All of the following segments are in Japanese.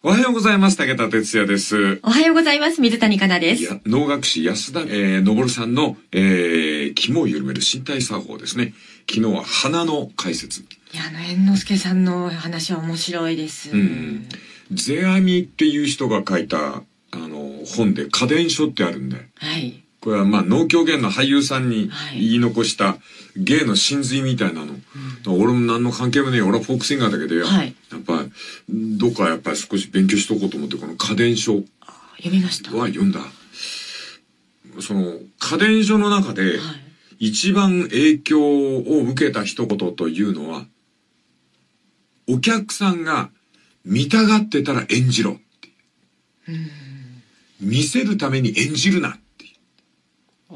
おはようございます。武田哲也です。 おはようございます。水谷香奈です。 能楽師安田、昇さんの、肝を緩める身体作法ですね。昨日は鼻の解説。 いや、猿之助さんの話は面白いです。 世阿弥っていう人が書いた、本で家電書ってあるんで。 はい。これは能狂言の俳優さんに言い残した芸の真髄みたいなの。俺も何の関係もねえ。俺はフォークシンガーだけどよ。 はい。 やっぱり、どっかやっぱり少し勉強しとこうと思って、この家電書。 読みました。 は読んだ。その、家電書の中で、一番影響を受けた一言というのは、お客さんが見たがってたら演じろっていう。見せるために演じるなっていう。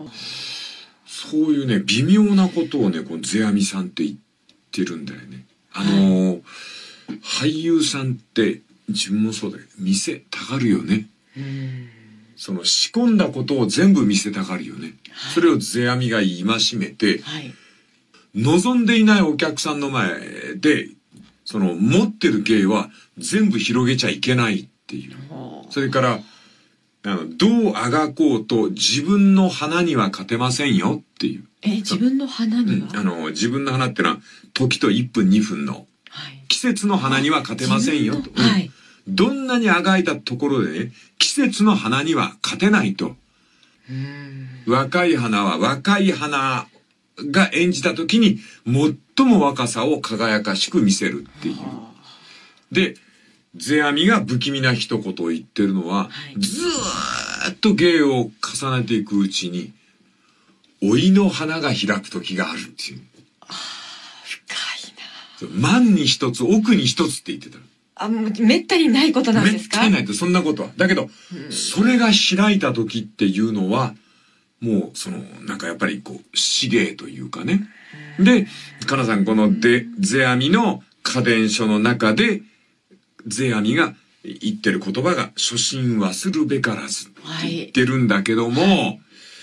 そういうね、微妙なことをね、この世阿弥さんって言ってるんだよね。俳優さんって自分もそうだけど、見せたがるよね。その仕込んだことを全部見せたがるよね。それを世阿弥が戒めて、望んでいないお客さんの前で、その持ってる芸は全部広げちゃいけないっていう。それから、どうあがこうと自分の花には勝てませんよっていう。 自分の花には、 自分の花ってのは時と1分2分の季節の花には勝てませんよと。どんなにあがいたところでね、季節の花には勝てないと。若い花は若い花が演じた時に最も若さを輝かしく見せるっていう。で、世阿弥が不気味な一言を言ってるのは、ずーっと芸を重ねていくうちに、老いの花が開く時があるっていう。 深いな。万に一つ、億に一つって言ってた。 もうめったにないことなんですか？ めったにないって、そんなことは。だけど、それが開いた時っていうのは、もう、なんかやっぱり資芸というかね。で、かなさん、この世阿弥の家電書の中で、世阿弥が言ってる言葉が、初心忘るべからずって言ってるんだけども、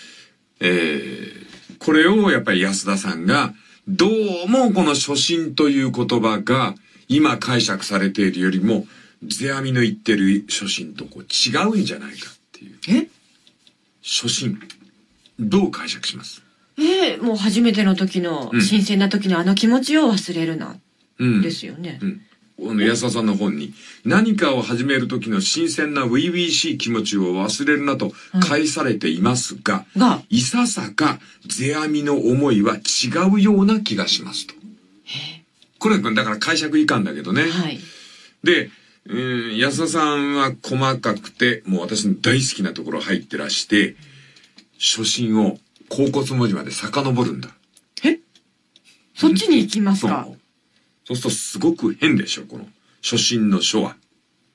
これをやっぱり安田さんが、どうもこの初心という言葉が、今解釈されているよりも、世阿弥の言ってる初心と違うんじゃないかっていう。初心。どう解釈します？ もう初めての時の、新鮮な時のあの気持ちを忘れるな。ですよね。 安田さんの本に、何かを始める時の新鮮な初々しい気持ちを忘れるなと返されていますが、いささか世阿弥の思いは違うような気がしますと。これだから解釈いかんだけどね。で、安田さんは細かくて、もう私の大好きなところ入ってらして、初心を甲骨文字まで遡るんだ。 そっちに行きますか？ そうするとすごく変でしょ、この初心の書は。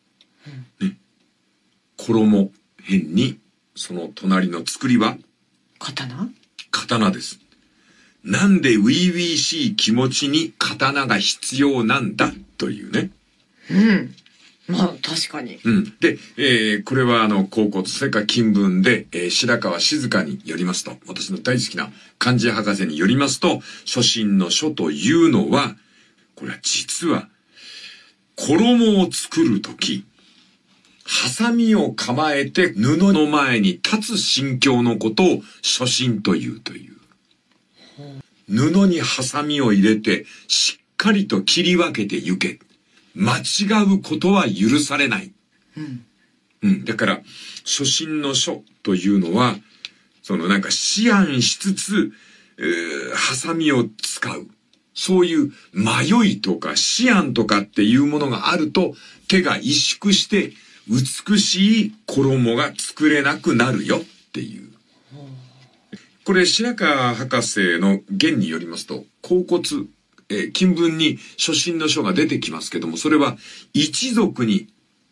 衣辺に、その隣の作りは刀です。なんで初々しい気持ちに刀が必要なんだというね。 まあ確かに。 で、これは甲骨、それから金文で、白川静香によりますと、私の大好きな漢字博士によりますと、初心の書というのは、これは実は、衣を作るとき、ハサミを構えて布の前に立つ心境のことを初心というという。布にハサミを入れて、しっかりと切り分けて行け。間違うことは許されない。だから、初心の書というのは、なんか思案しつつ、ハサミを使う。そういう迷いとか思案とかっていうものがあると、手が萎縮して美しい衣が作れなくなるよっていう。これ白川博士の言によりますと、甲骨、金文に初心の書が出てきますけども、それは一族に、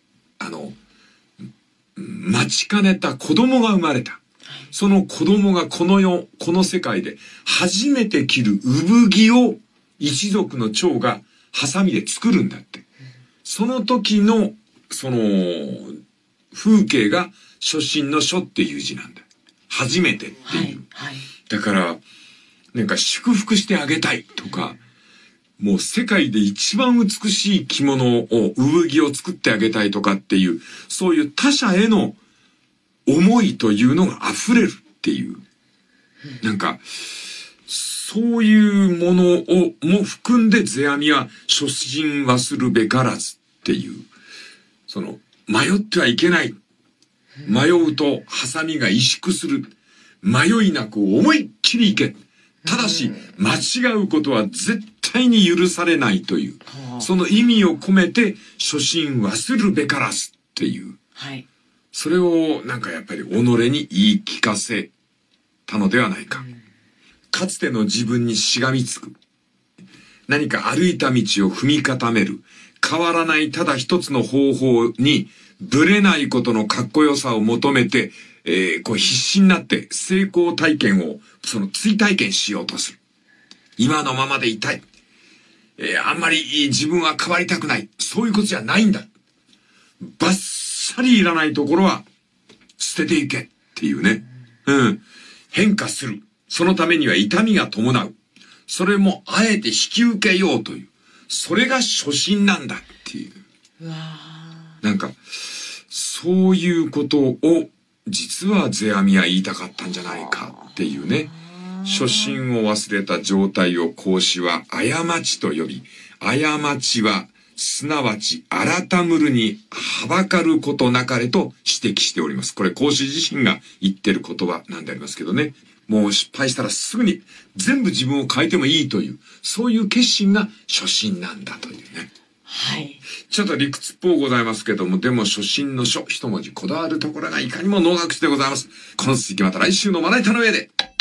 待ちかねた子供が生まれた。その子供がこの世界で初めて着る産着を一族の長がハサミで作るんだって。その時の、風景が初心の書っていう字なんだ。初めてっていう。だから、なんか祝福してあげたいとか、 もう世界で一番美しい着物を、産着を作ってあげたいとかっていう、そういう他者への思いというのが溢れるっていう。なんか、そういうものをも含んで世阿弥は初心忘るべからずっていう。その、迷ってはいけない。迷うとハサミが萎縮する。迷いなく思いっきりいけ。ただし、間違うことは絶対に許されないという。その意味を込めて、初心忘るべからずっていう。 はい。 それをなんかやっぱり己に言い聞かせたのではないか。かつての自分にしがみつく。何か歩いた道を踏み固める。変わらないただ一つの方法に、ぶれないことのかっこよさを求めて、必死になって成功体験を、追体験しようとする。今のままでいたい。あんまり自分は変わりたくない。そういうことじゃないんだ。バッサリいらないところは捨てていけっていうね。変化する。そのためには痛みが伴う。それもあえて引き受けようという。それが初心なんだっていう。なんか、そういうことを実は世阿弥は言いたかったんじゃないかっていうね。初心を忘れた状態を孔子は過ちと呼び、過ちはすなわち改むるにはばかることなかれと指摘しております。これ孔子自身が言ってる言葉なんでありますけどね。もう失敗したらすぐに全部自分を変えてもいいという、そういう決心が初心なんだというね。 はい。 ちょっと理屈っぽうございますけども、でも初心の初、一文字こだわるところがいかにも能楽師でございます。この続きまた来週のまな板の上で。